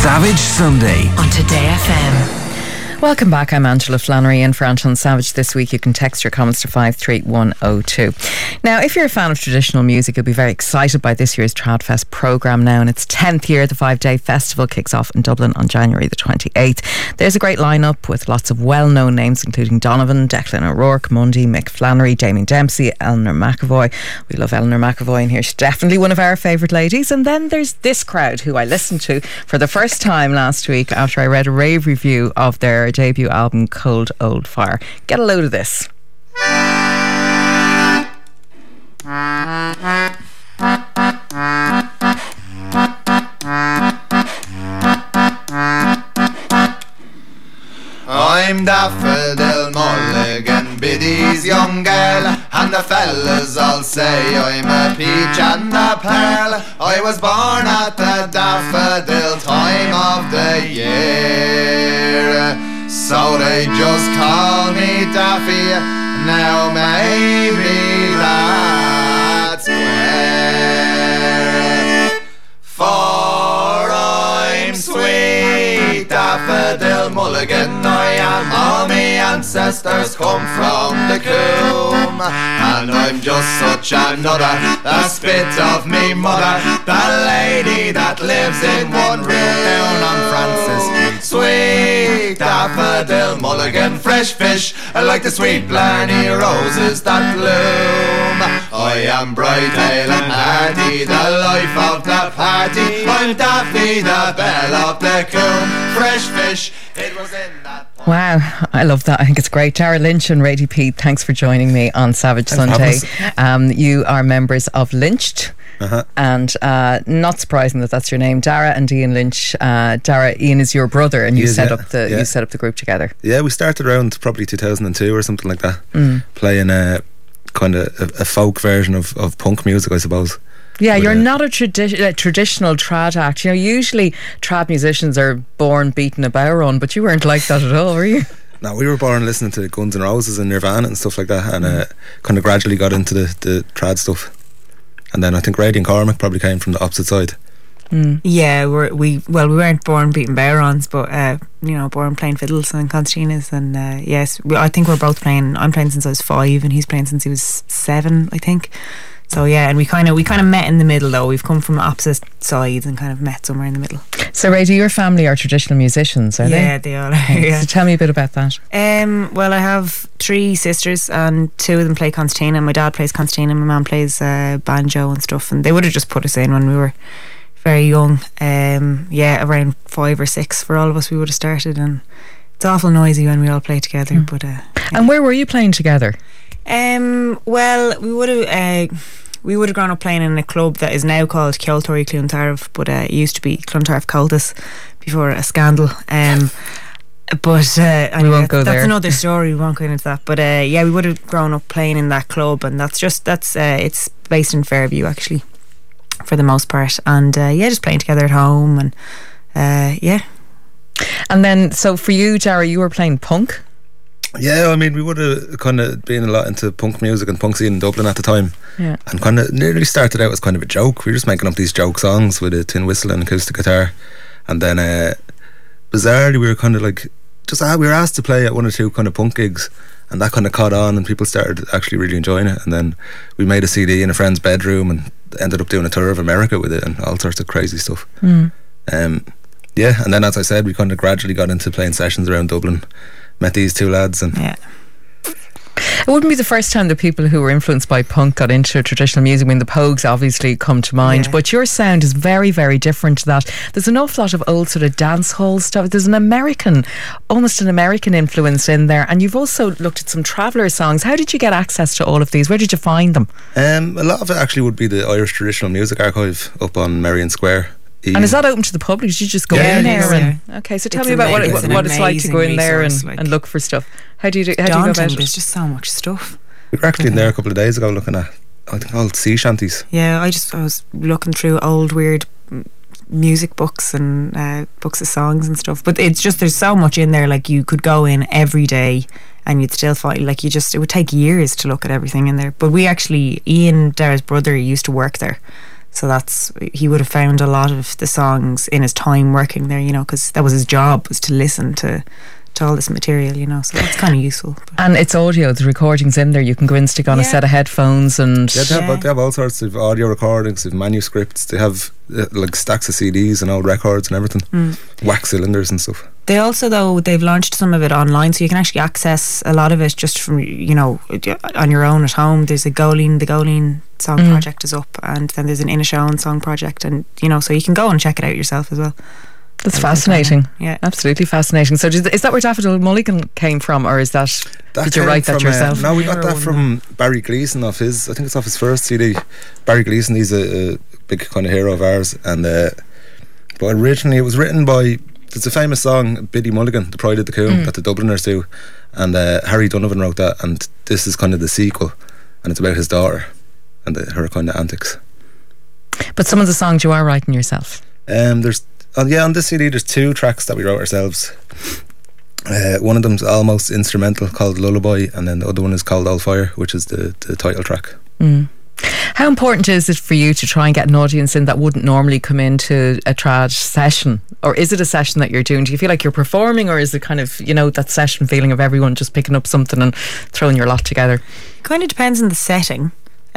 Savage Sunday on Today FM. Welcome back. I'm Angela Flannery in for Anton Savage. This week you can text your comments to 53102. Now, if you're a fan of traditional music, you'll be very excited by this year's Tradfest programme now. In its 10th year, the 5-day festival kicks off in Dublin on January the 28th. There's a great lineup with lots of well-known names, including Donovan, Declan O'Rourke, Mundy, Mick Flannery, Damien Dempsey, Eleanor McAvoy. We love Eleanor McAvoy in here. She's definitely one of our favourite ladies. And then there's this crowd who I listened to for the first time last week after I read a rave review of their debut album Cold Old Fire. Get a load of this. I'm Daffodil Mulligan, Biddy's young girl, and the fellas all say I'm a peach and a pearl. I was born at the daffodil time of the year, so they just call me Daffy. Now maybe that's queer, for I'm sweet Daffodil Mulligan. I am, all me ancestors come from the Coombe, and I'm just such another, a spit of me mother, the lady that lives in one room down on Francis Street. Sweet Daffodil Mulligan, fresh fish, like the sweet Blarney roses that bloom. I am bright, hale and hearty, the life of the party. I'm Daffy, the belle of the Coombe, fresh fish, it was in that. Wow, I love that. I think it's great. Dara Lynch and Rady Pete, thanks for joining me on Savage Sunday. You are members of Lynched. And not surprising that that's your name, Dara and Ian Lynch. Dara, Ian is your brother, and you set up the group together. Yeah, we started around probably 2002 or something like that, playing a kind of a folk version of punk music, I suppose. Yeah, you're not a traditional trad act. You know, usually trad musicians are born beating a bow run, but you weren't like that at all, were you? No, we were born listening to Guns N' Roses and Nirvana and stuff like that, and kind of gradually got into the trad stuff. And then I think Grady and Cormac probably came from the opposite side. Yeah, we weren't born beating bow runs, but born playing fiddles and concertinas, and yes, I think we're both playing. I'm playing since I was 5, and he's playing since he was 7, I think. So yeah, and we kind of met in the middle though. We've come from opposite sides and kind of met somewhere in the middle. So Ray, your family are traditional musicians, are they? Yeah, they are. Yeah. So tell me a bit about that. Well, I have 3 sisters, and 2 of them play concertina. My dad plays concertina, my mum plays banjo and stuff, and they would have just put us in when we were very young. Around 5 or 6 for all of us we would have started, and it's awful noisy when we all play together. But and where were you playing together? Well, we would have grown up playing in a club that is now called Ceoltóirí Clontarf, but it used to be Clontarf Cultus before a scandal. But anyway, we won't go there. That's another story. We won't go into that. But we would have grown up playing in that club, and it's based in Fairview actually, for the most part. And just playing together at home, and And then, so for you, Dara, you were playing punk. Yeah, I mean, we would have kind of been a lot into punk music and punk scene in Dublin at the time. Yeah. And kind of nearly started out as kind of a joke. We were just making up these joke songs with a tin whistle and acoustic guitar. And then, bizarrely, we were kind of like, we were asked to play at 1 or 2 kind of punk gigs. And that kind of caught on, and people started actually really enjoying it. And then we made a CD in a friend's bedroom and ended up doing a tour of America with it and all sorts of crazy stuff. And then, as I said, we kind of gradually got into playing sessions around Dublin. Met these 2 lads, and it wouldn't be the first time that people who were influenced by punk got into traditional music. I mean, the Pogues obviously come to mind, but your sound is very, very different to that. There's an awful lot of old sort of dance hall stuff. There's almost an American influence in there, and you've also looked at some Traveller songs. How did you get access to all of these? Where did you find them? A lot of it actually would be the Irish Traditional Music Archive up on Merrion Square. And is that open to the public? Did you just go in there? Okay, so tell me about what it's like to go in there and look for stuff. How do you go about it? There's just so much stuff. We were actually in there a couple of days ago looking at, I think, old sea shanties. Yeah, I was looking through old weird music books and books of songs and stuff, but it's just, there's so much in there. Like, you could go in every day and you'd still find, like, it would take years to look at everything in there. But we actually, Ian, Dara's brother, used to work there. So he would have found a lot of the songs in his time working there, you know, because that was his job, was to listen to all this material, you know, so that's kind of useful. And it's audio, the recordings in there, you can go and stick on a set of headphones and... Yeah, they have all sorts of audio recordings, they have manuscripts, they have like stacks of CDs and old records and everything, wax cylinders and stuff. They also, though, they've launched some of it online, so you can actually access a lot of it just from, you know, on your own at home. There's the Goleen song project is up, and then there's an Inishowen song project, and, you know, so you can go and check it out yourself as well. That's fascinating. Yeah, absolutely fascinating. So is that where Daffodil Mulligan came from, or is that did you write that yourself? No, we got that from Barry Gleeson I think it's off his first CD. Barry Gleeson, he's a big kind of hero of ours, and but originally it was written by, it's a famous song, Biddy Mulligan, The Pride of the Coombe, that the Dubliners do, and Harry Donovan wrote that, and this is kind of the sequel, and it's about his daughter and her kind of antics. But some of the songs you are writing yourself. There's on this CD there's 2 tracks that we wrote ourselves. One of them's almost instrumental, called Lullaby, and then the other one is called All Fire, which is the title track. How important is it for you to try and get an audience in that wouldn't normally come into a trad session? Or is it a session that you're doing? Do you feel like you're performing, or is it kind of, you know, that session feeling of everyone just picking up something and throwing your lot together? Kind of depends on the setting.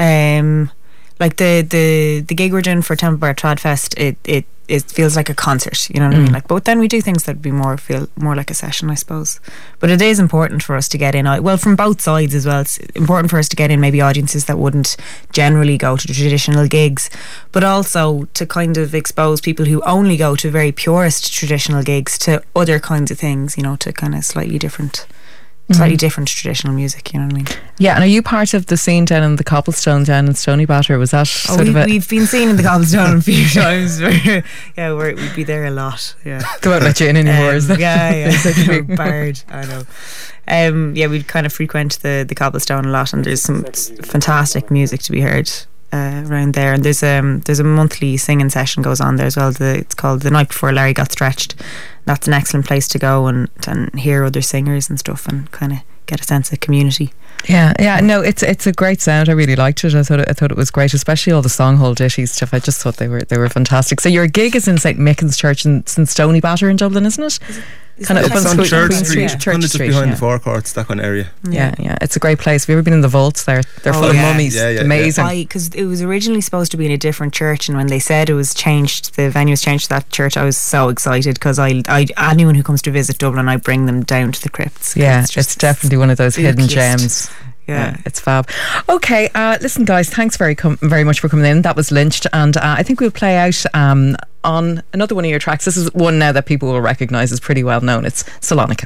Like the gig we're doing for Temple Bar Trad Fest, it feels like a concert, you know what I mean? Like, but then we do things that feel more like a session, I suppose. But it is important for us to get in, well, from both sides as well. It's important for us to get in maybe audiences that wouldn't generally go to the traditional gigs, but also to kind of expose people who only go to very purist traditional gigs to other kinds of things, you know, to kind of slightly different traditional music, you know what I mean? Yeah, and are you part of the scene down in the Cobblestone down in Stony Batter? Was that we've been seen in the Cobblestone a few times. Yeah, we'd be there a lot. Yeah, they won't let you in anymore, is that? Yeah. Barred, I know. Yeah, we'd kind of frequent the Cobblestone a lot, and there's some fantastic music to be heard around there. And there's a monthly singing session goes on there as well. It's called The Night Before Larry Got Stretched. That's an excellent place to go and hear other singers and stuff, and kind of get a sense of community. Yeah. No, it's a great sound. I really liked it. I thought it was great, especially all the songhole ditty stuff. I just thought they were fantastic. So your gig is in St Mickens Church in Stony Batter in Dublin, isn't it? Kind of up on Church Street, just behind the forecourts, that kind of area. Yeah, it's a great place. Have you ever been in the vaults there? They're full of mummies. Amazing. Because it was originally supposed to be in a different church, and when they said it was changed, the venue was changed to that church, I was so excited, because anyone who comes to visit Dublin, I bring them down to the crypts. Yeah, it's definitely one of those hidden gems. Yeah, it's fab. Okay, listen guys, thanks very much for coming in. That was Lynched, and I think we'll play out on another one of your tracks. This is one now that people will recognise as pretty well known. It's Salonika.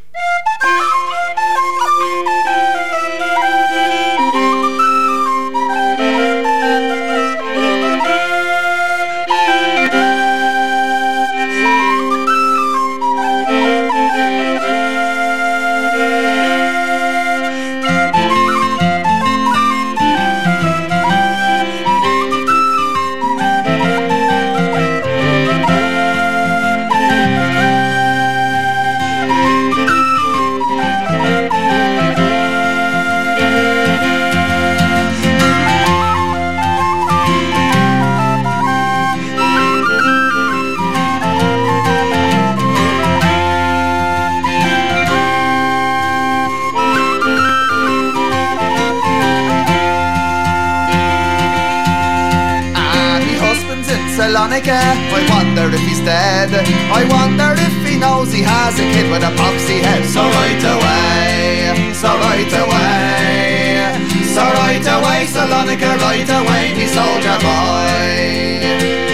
I wonder if he's dead. I wonder if he knows he has a kid with a popsy head. So right away, Salonika, right away, me soldier boy.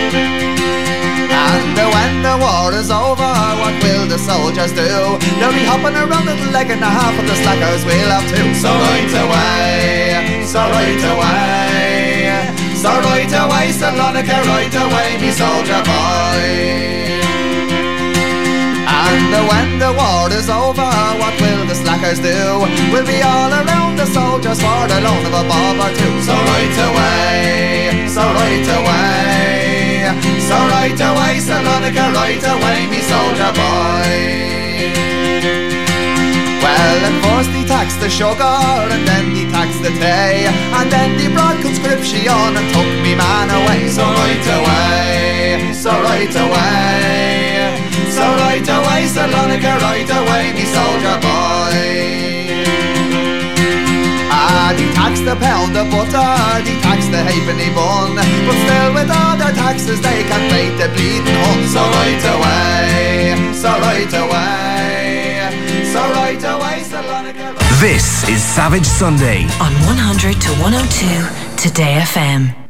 And when the war is over, what will the soldiers do? They'll be hopping around with a leg and a half, and the slackers will have two. So right away, Salonika, right away, me soldier boy. And when the war is over, what will the slackers do? We'll be all around the soldiers for the loan of a bob or two. So right away, Salonika, right away, me soldier boy. Well, and for First they taxed the sugar, and then they taxed the tea, and then they brought conscription and took me man away. So right away, so right away, so right away, Salonica, right away, me soldier boy. They tax the pound of butter, they tax the halfpenny bun, but still with all their taxes they can't beat the bleeding Hun. So right away, so right away, so right away, Salonica. This is Savage Sunday on 100 to 102 Today FM.